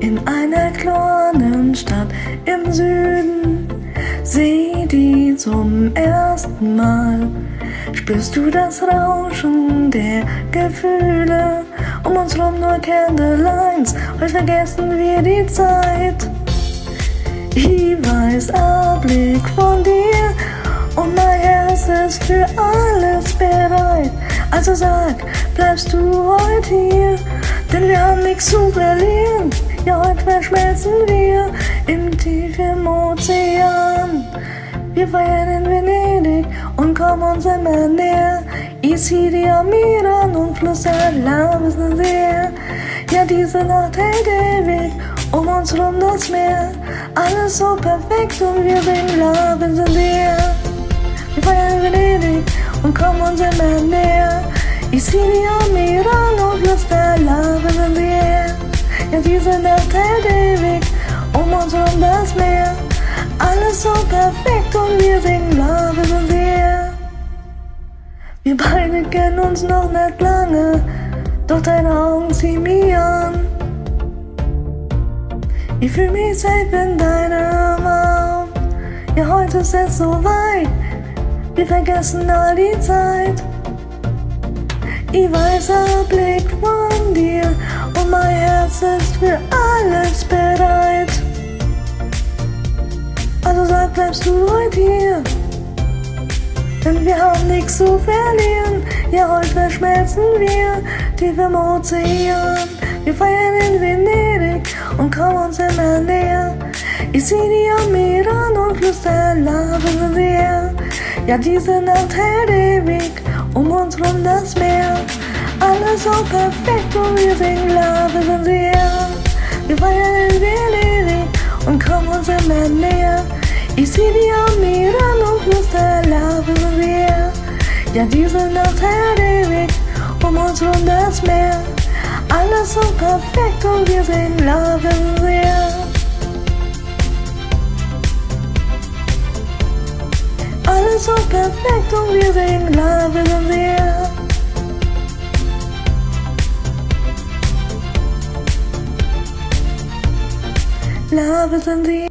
in einer kleinen Stadt im Süden. Sieh die zum ersten Mal. Spürst du das Rauschen der Gefühle? Um uns rum nur Candlelights, heute vergessen wir die Zeit. Ich weiß, ein Blick von dir und mein Herz ist für alles bereit. Also sag, bleibst du heute hier? Denn wir haben nichts zu verlieren. Ja, heute verschmelzen wir im tiefen Ozean. Wir feiern in Venedig und kommen uns immer näher. Ich zieh die am Meer an und flüster Love is in the air. Ja, diese Nacht hält ewig, um uns rum das Meer. Alles so perfekt und wir singen Love is in the air. Wir feiern in Venedig und kommen uns immer näher. Ich zieh die am Meer an und flüster Love is in the air. Ja, diese Nacht hält ewig, um uns rum das Meer. Alles so perfekt und wir singen Love is in the air. Wir beide kennen uns noch nicht lange, doch deine Augen ziehen mich an. Ich fühl mich safe in deinem Arm. Ja, heute ist es so weit, wir vergessen all die Zeit. Ich weiß, ein Blick von dir und mein Herz ist für alles bereit. Also sag, bleibst du heute hier? Denn wir haben nichts zu verlieren. Ja, heute verschmelzen wir tief im Ozean. Wir feiern in Venedig und kommen uns immer näher. Ich zieh die am Meer an und flüster Love is in the air. Ja, diese Nacht hält ewig, um uns rum das Meer. Alles so perfekt und wir singen Love is in the air. Wir feiern in Venedig und kommen uns immer näher. Ich zieh die am Meer an und flüster Love is in the air. Ja, diese Nacht hält ewig, um uns rum das Meer. Alles so perfekt und wir singen Love is in the air. Alles so perfekt und wir singen Love is in the air. Love is in the air.